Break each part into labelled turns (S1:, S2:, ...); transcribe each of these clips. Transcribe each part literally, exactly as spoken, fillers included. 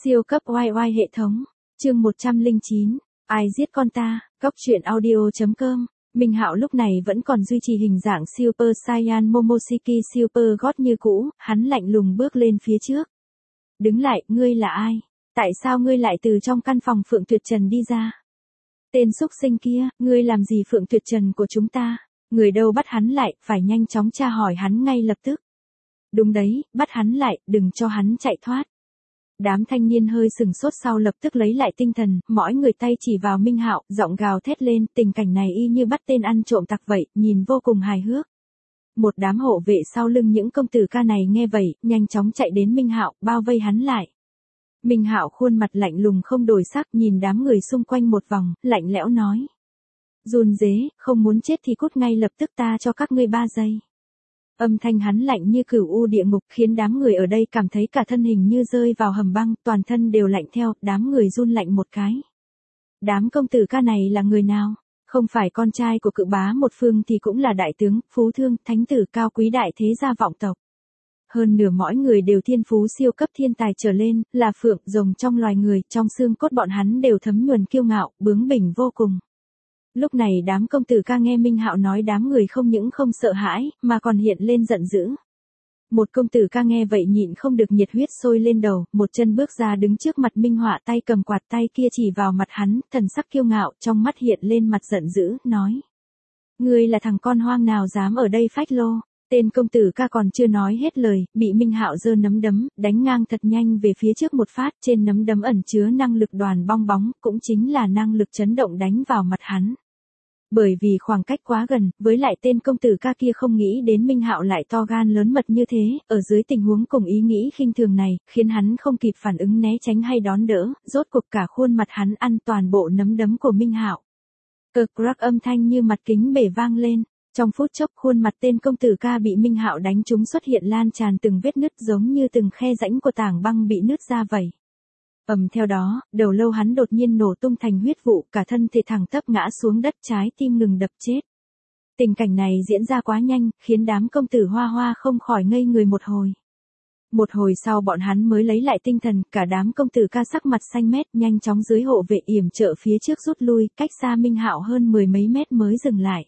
S1: Siêu cấp oai oai hệ thống, chương một trăm lẻ chín, ai giết con ta, góc truyện audio.com. Minh Hạo lúc này vẫn còn duy trì hình dạng Super Saiyan Momoshiki Super God như cũ, hắn lạnh lùng bước lên phía trước. Đứng lại, ngươi là ai? Tại sao ngươi lại từ trong căn phòng Phượng Tuyệt Trần đi ra? Tên xúc sinh kia, ngươi làm gì Phượng Tuyệt Trần của chúng ta? Người đâu bắt hắn lại, phải nhanh chóng tra hỏi hắn ngay lập tức. Đúng đấy, bắt hắn lại, đừng cho hắn chạy thoát. Đám thanh niên hơi sừng sốt sau lập tức lấy lại tinh thần, mỗi người tay chỉ vào Minh Hạo, giọng gào thét lên, tình cảnh này y như bắt tên ăn trộm tặc vậy, nhìn vô cùng hài hước. Một đám hộ vệ sau lưng những công tử ca này nghe vậy, nhanh chóng chạy đến Minh Hạo, bao vây hắn lại. Minh Hạo khuôn mặt lạnh lùng không đổi sắc, nhìn đám người xung quanh một vòng, lạnh lẽo nói: "Run rế, không muốn chết thì cút ngay lập tức, ta cho các ngươi ba giây." Âm thanh hắn lạnh như cửu u địa ngục, khiến đám người ở đây cảm thấy cả thân hình như rơi vào hầm băng, toàn thân đều lạnh theo, đám người run lạnh một cái. Đám công tử ca này là người nào? Không phải con trai của cự bá một phương thì cũng là đại tướng, phú thương, thánh tử cao quý đại thế gia vọng tộc. Hơn nửa mỗi người đều thiên phú siêu cấp thiên tài trở lên, là phượng, rồng trong loài người, trong xương cốt bọn hắn đều thấm nhuần kiêu ngạo, bướng bỉnh vô cùng. Lúc này đám công tử ca nghe Minh Hạo nói đám người không những không sợ hãi, mà còn hiện lên giận dữ. Một công tử ca nghe vậy nhịn không được nhiệt huyết sôi lên đầu, một chân bước ra đứng trước mặt Minh Họa, tay cầm quạt, tay kia chỉ vào mặt hắn, thần sắc kiêu ngạo, trong mắt hiện lên mặt giận dữ, nói: "Ngươi là thằng con hoang nào dám ở đây phách lô?" Tên công tử ca còn chưa nói hết lời, bị Minh Hạo giơ nắm đấm, đánh ngang thật nhanh về phía trước một phát, trên nắm đấm ẩn chứa năng lực đoàn bong bóng, cũng chính là năng lực chấn động đánh vào mặt hắn. Bởi vì khoảng cách quá gần, với lại tên công tử ca kia không nghĩ đến Minh Hạo lại to gan lớn mật như thế, ở dưới tình huống cùng ý nghĩ khinh thường này, khiến hắn không kịp phản ứng né tránh hay đón đỡ, rốt cuộc cả khuôn mặt hắn ăn toàn bộ nắm đấm của Minh Hạo. Cực crack âm thanh như mặt kính bể vang lên. Trong phút chốc khuôn mặt tên công tử ca bị Minh Hạo đánh trúng xuất hiện lan tràn từng vết nứt giống như từng khe rãnh của tảng băng bị nứt ra vậy. Ầm theo đó, đầu lâu hắn đột nhiên nổ tung thành huyết vụ, cả thân thể thẳng tắp ngã xuống đất, trái tim ngừng đập chết. Tình cảnh này diễn ra quá nhanh, khiến đám công tử hoa hoa không khỏi ngây người một hồi. Một hồi sau bọn hắn mới lấy lại tinh thần, cả đám công tử ca sắc mặt xanh mét, nhanh chóng dưới hộ vệ yểm trợ phía trước rút lui, cách xa Minh Hạo hơn mười mấy mét mới dừng lại.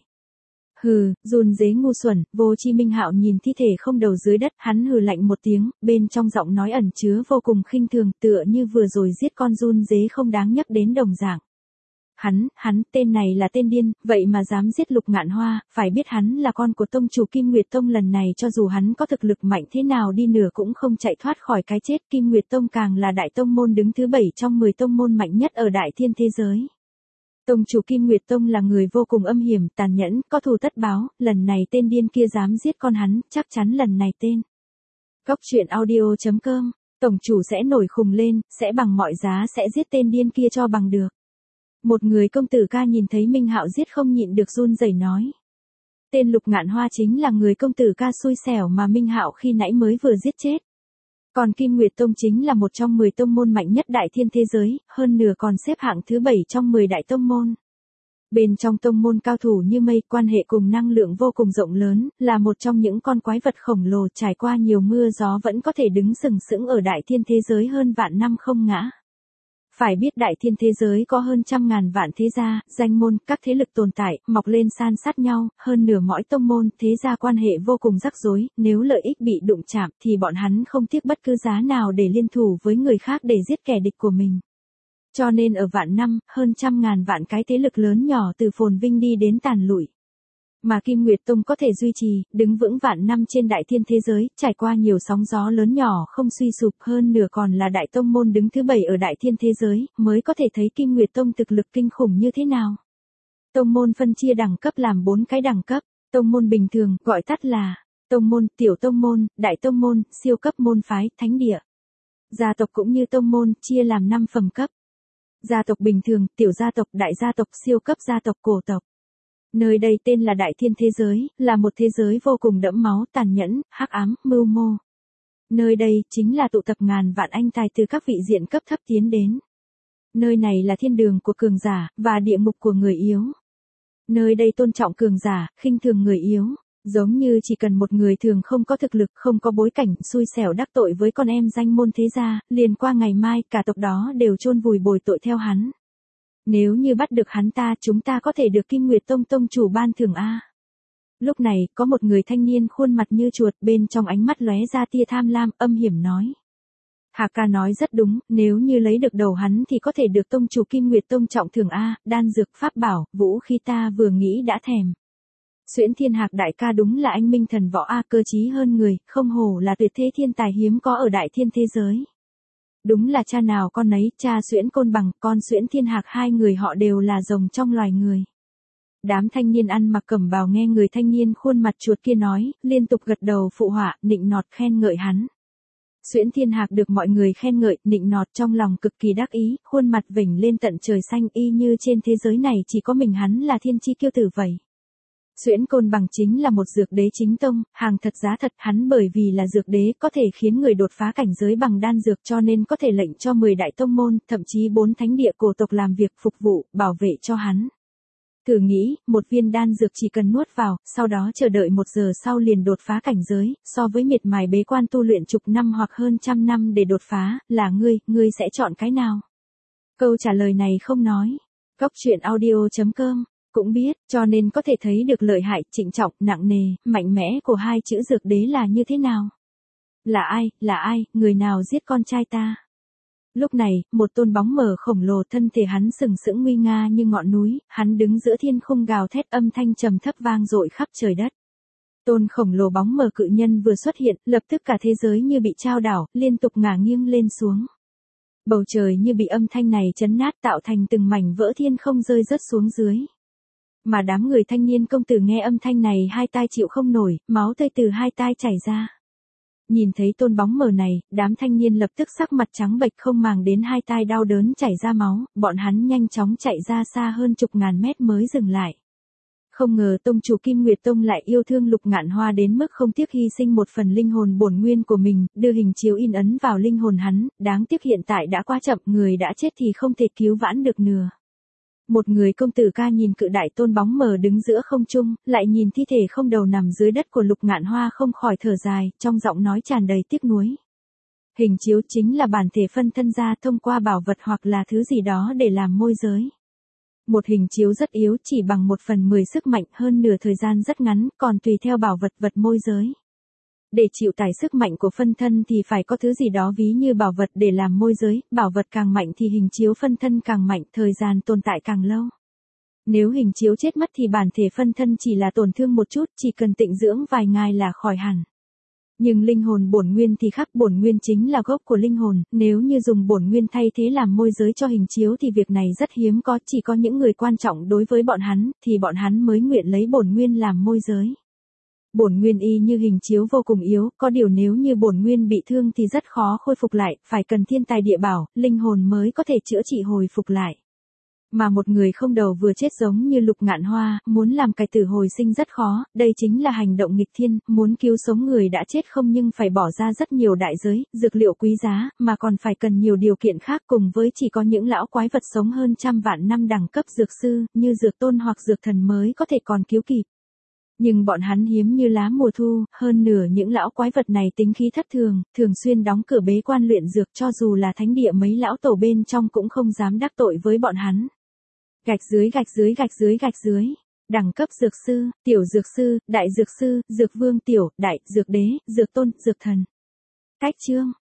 S1: Hừ, run rế ngu xuẩn, vô chi. Minh Hạo nhìn thi thể không đầu dưới đất, hắn hừ lạnh một tiếng, bên trong giọng nói ẩn chứa vô cùng khinh thường, tựa như vừa rồi giết con run rế không đáng nhắc đến đồng dạng. Hắn, hắn, tên này là tên điên, vậy mà dám giết Lục Ngạn Hoa, phải biết hắn là con của tông chủ Kim Nguyệt Tông, lần này cho dù hắn có thực lực mạnh thế nào đi nữa cũng không chạy thoát khỏi cái chết. Kim Nguyệt Tông càng là đại tông môn đứng thứ bảy trong mười tông môn mạnh nhất ở đại thiên thế giới. Tông chủ Kim Nguyệt Tông là người vô cùng âm hiểm, tàn nhẫn, có thù tất báo, lần này tên điên kia dám giết con hắn, chắc chắn lần này tên góc truyện audio.com, tổng chủ sẽ nổi khùng lên, sẽ bằng mọi giá sẽ giết tên điên kia cho bằng được. Một người công tử ca nhìn thấy Minh Hạo giết không nhịn được run rẩy nói. Tên Lục Ngạn Hoa chính là người công tử ca xui xẻo mà Minh Hạo khi nãy mới vừa giết chết. Còn Kim Nguyệt Tông chính là một trong mười tông môn mạnh nhất đại thiên thế giới, hơn nửa còn xếp hạng thứ bảy trong mười đại tông môn. Bên trong tông môn cao thủ như mây, quan hệ cùng năng lượng vô cùng rộng lớn, là một trong những con quái vật khổng lồ trải qua nhiều mưa gió vẫn có thể đứng sừng sững ở đại thiên thế giới hơn vạn năm không ngã. Phải biết đại thiên thế giới có hơn trăm ngàn vạn thế gia, danh môn, các thế lực tồn tại, mọc lên san sát nhau, hơn nửa mỗi tông môn, thế gia quan hệ vô cùng rắc rối, nếu lợi ích bị đụng chạm thì bọn hắn không tiếc bất cứ giá nào để liên thủ với người khác để giết kẻ địch của mình. Cho nên ở vạn năm, hơn trăm ngàn vạn cái thế lực lớn nhỏ từ phồn vinh đi đến tàn lụi. Mà Kim Nguyệt Tông có thể duy trì, đứng vững vạn năm trên đại thiên thế giới, trải qua nhiều sóng gió lớn nhỏ không suy sụp, hơn nửa còn là đại tông môn đứng thứ bảy ở đại thiên thế giới, mới có thể thấy Kim Nguyệt Tông thực lực kinh khủng như thế nào. Tông môn phân chia đẳng cấp làm bốn cái đẳng cấp, tông môn bình thường, gọi tắt là tông môn, tiểu tông môn, đại tông môn, siêu cấp môn phái, thánh địa. Gia tộc cũng như tông môn, chia làm năm phẩm cấp. Gia tộc bình thường, tiểu gia tộc, đại gia tộc, siêu cấp gia tộc, cổ tộc. Nơi đây tên là đại thiên thế giới, là một thế giới vô cùng đẫm máu, tàn nhẫn, hắc ám, mưu mô. Nơi đây chính là tụ tập ngàn vạn anh tài từ các vị diện cấp thấp tiến đến. Nơi này là thiên đường của cường giả, và địa ngục của người yếu. Nơi đây tôn trọng cường giả, khinh thường người yếu. Giống như chỉ cần một người thường không có thực lực, không có bối cảnh, xui xẻo đắc tội với con em danh môn thế gia, liền qua ngày mai cả tộc đó đều chôn vùi bồi tội theo hắn. Nếu như bắt được hắn ta, chúng ta có thể được Kim Nguyệt Tông tông chủ ban thưởng a. Lúc này, có một người thanh niên khuôn mặt như chuột, bên trong ánh mắt lóe ra tia tham lam, âm hiểm nói. Hà ca nói rất đúng, nếu như lấy được đầu hắn thì có thể được tông chủ Kim Nguyệt Tông trọng thưởng a, đan dược pháp bảo, vũ khí ta vừa nghĩ đã thèm. Xuyễn Thiên Hạc đại ca đúng là anh minh thần võ a, cơ trí hơn người, không hổ là tuyệt thế thiên tài hiếm có ở đại thiên thế giới. Đúng là cha nào con nấy, cha Xuyễn Côn Bằng, con Xuyễn Thiên Hạc, hai người họ đều là rồng trong loài người. Đám thanh niên ăn mặc cẩm bào nghe người thanh niên khuôn mặt chuột kia nói, liên tục gật đầu phụ họa, nịnh nọt khen ngợi hắn. Xuyễn Thiên Hạc được mọi người khen ngợi, nịnh nọt trong lòng cực kỳ đắc ý, khuôn mặt vểnh lên tận trời xanh, y như trên thế giới này chỉ có mình hắn là thiên chi kiêu tử vậy. Xuyễn Côn Bằng chính là một dược đế chính tông, hàng thật giá thật, hắn bởi vì là dược đế có thể khiến người đột phá cảnh giới bằng đan dược, cho nên có thể lệnh cho mười đại tông môn, thậm chí bốn thánh địa cổ tộc làm việc phục vụ, bảo vệ cho hắn. Thử nghĩ, một viên đan dược chỉ cần nuốt vào, sau đó chờ đợi một giờ sau liền đột phá cảnh giới, so với miệt mài bế quan tu luyện chục năm hoặc hơn trăm năm để đột phá, là ngươi, ngươi sẽ chọn cái nào? Câu trả lời này không nói. Góc truyện audio chấm com cũng biết, cho nên có thể thấy được lợi hại, trịnh trọng, nặng nề, mạnh mẽ của hai chữ dược đế là như thế nào. Là ai, là ai, người nào giết con trai ta? Lúc này, một tôn bóng mờ khổng lồ, thân thể hắn sừng sững nguy nga như ngọn núi, hắn đứng giữa thiên khung gào thét, âm thanh trầm thấp vang dội khắp trời đất. Tôn khổng lồ bóng mờ cự nhân vừa xuất hiện, lập tức cả thế giới như bị trao đảo, liên tục ngả nghiêng lên xuống. Bầu trời như bị âm thanh này chấn nát, tạo thành từng mảnh vỡ thiên không rơi rớt xuống dưới. Mà đám người thanh niên công tử nghe âm thanh này hai tai chịu không nổi, máu tươi từ hai tai chảy ra. Nhìn thấy tôn bóng mờ này, đám thanh niên lập tức sắc mặt trắng bệch, không màng đến hai tai đau đớn chảy ra máu, bọn hắn nhanh chóng chạy ra xa hơn chục ngàn mét mới dừng lại. Không ngờ tông chủ Kim Nguyệt Tông lại yêu thương Lục Ngạn Hoa đến mức không tiếc hy sinh một phần linh hồn bổn nguyên của mình, đưa hình chiếu in ấn vào linh hồn hắn, đáng tiếc hiện tại đã quá chậm, người đã chết thì không thể cứu vãn được nữa. Một người công tử ca nhìn cự đại tôn bóng mờ đứng giữa không trung, lại nhìn thi thể không đầu nằm dưới đất của Lục Ngạn Hoa không khỏi thở dài, trong giọng nói tràn đầy tiếc nuối. Hình chiếu chính là bản thể phân thân ra thông qua bảo vật hoặc là thứ gì đó để làm môi giới. Một hình chiếu rất yếu, chỉ bằng một phần mười sức mạnh, hơn nửa thời gian rất ngắn, còn tùy theo bảo vật vật môi giới. Để chịu tải sức mạnh của phân thân thì phải có thứ gì đó ví như bảo vật để làm môi giới, bảo vật càng mạnh thì hình chiếu phân thân càng mạnh, thời gian tồn tại càng lâu. Nếu hình chiếu chết mất thì bản thể phân thân chỉ là tổn thương một chút, chỉ cần tịnh dưỡng vài ngày là khỏi hẳn. Nhưng linh hồn bổn nguyên thì khác, bổn nguyên chính là gốc của linh hồn, nếu như dùng bổn nguyên thay thế làm môi giới cho hình chiếu thì việc này rất hiếm có, chỉ có những người quan trọng đối với bọn hắn, thì bọn hắn mới nguyện lấy bổn nguyên làm môi giới. Bổn nguyên y như hình chiếu vô cùng yếu, có điều nếu như bổn nguyên bị thương thì rất khó khôi phục lại, phải cần thiên tài địa bảo, linh hồn mới có thể chữa trị hồi phục lại. Mà một người không đầu vừa chết giống như Lục Ngạn Hoa, muốn làm cải tử hồi sinh rất khó, đây chính là hành động nghịch thiên, muốn cứu sống người đã chết không nhưng phải bỏ ra rất nhiều đại giới, dược liệu quý giá, mà còn phải cần nhiều điều kiện khác, cùng với chỉ có những lão quái vật sống hơn trăm vạn năm đẳng cấp dược sư, như dược tôn hoặc dược thần mới có thể còn cứu kịp. Nhưng bọn hắn hiếm như lá mùa thu, hơn nửa những lão quái vật này tính khí thất thường, thường xuyên đóng cửa bế quan luyện dược, cho dù là thánh địa mấy lão tổ bên trong cũng không dám đắc tội với bọn hắn. Gạch dưới gạch dưới gạch dưới gạch dưới. Đẳng cấp dược sư, tiểu dược sư, đại dược sư, dược vương tiểu, đại, dược đế, dược tôn, dược thần. Cách chương.